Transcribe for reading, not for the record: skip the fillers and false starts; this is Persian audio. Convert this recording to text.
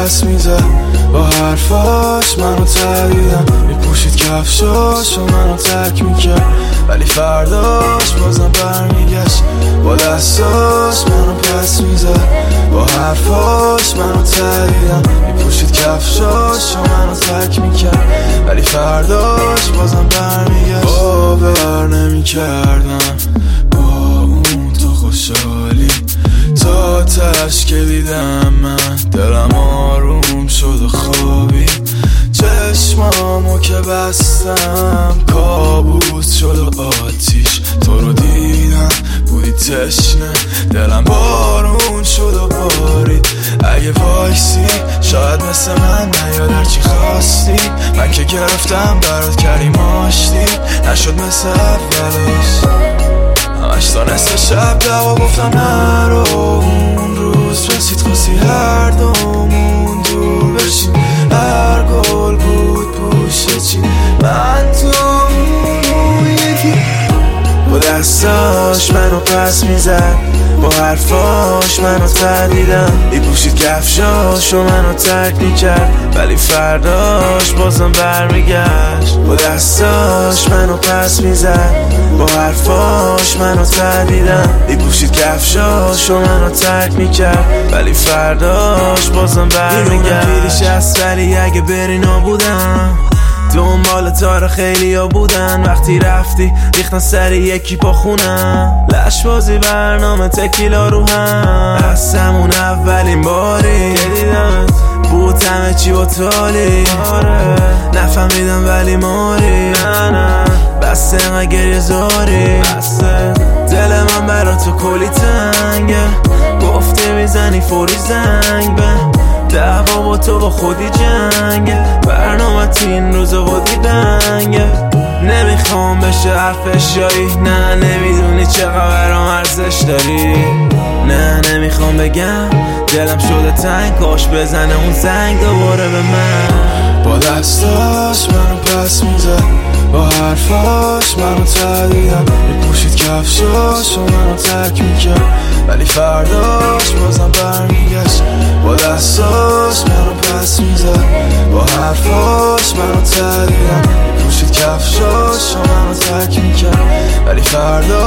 پس میزد، با حرفاش منو تهدیدم، میپوشید کفشاش و منو ترک میکرد، ولی فرداش بازم برمیگشت، با دستاش منو پس میزد، با حرفاش منو تهدیدم، میپوشید کفشاش و منو ترک میکرد، ولی فرداش بازم برمیگشت. باور نمیکردم با اون تو خوشحالی، تا تش که دیدم من دلم آروم شد و خوابی، چشمامو که بستم کابوس شد و آتیش، تو رو دیدم بودی تشنه، دلم بارون شد و بارید، اگه وایسی شاید مثل من نیاد هرچی خواستی، من که گرفتم برات کردیم آشتی، نشد مثل اولش، همش تا نصف شب دوا گفتم نرو، اون روز رسید خواستی هر دومون دور بشیم، هر گل بود پوشه چی، من تو اون یکی، با دستاش منو پس میزد، با حرفاش منو تهدیدم، میپوشید کفشاش و منو ترک میکرد، ولی فرداش بازم برمیگشت، با دستاش منو پس میزد، با حرفاش منو تهدیدم، میپوشید کفشاش و منو ترک میکرد، ولی فرداش بازم برمیگشت. پیریش هست ولی اگه بری نابودم، دنبال تار خیلی ها بودن، وقتی رفتی ریختن سر یکی پا خونم، لشبازی برنامه تکیلا رو هم، از همون اولین باری که دیدمت بود همه چی با تالی، نفهمیدم ولی ماری، نه بسته اینقدر گریه زاری، بسته دل من برا تو کلی تنگه، گفته میزنی فوری زنگ به دعوا با تو با خودی جنگه، برنامه این روزا بودی دنگه، نمیخوام بشه حرفش جایی، نه نمیدونی چقدرم ارزش داری، نه نمیخوام بگم دلم شده تنگ، کاش بزنه اون زنگ دوباره به من، با دستاش منو پس میزد، با حرفاش منو تهدیدم، میپوشید کفشاش و منو ترک میکرد، ولی فرداش بازم برمیگشت، با دستاش منو پس میزد، با حرفاش منو تهدیدم، میپوشید کفشاش و منو ترک میکرد، ولی فرداش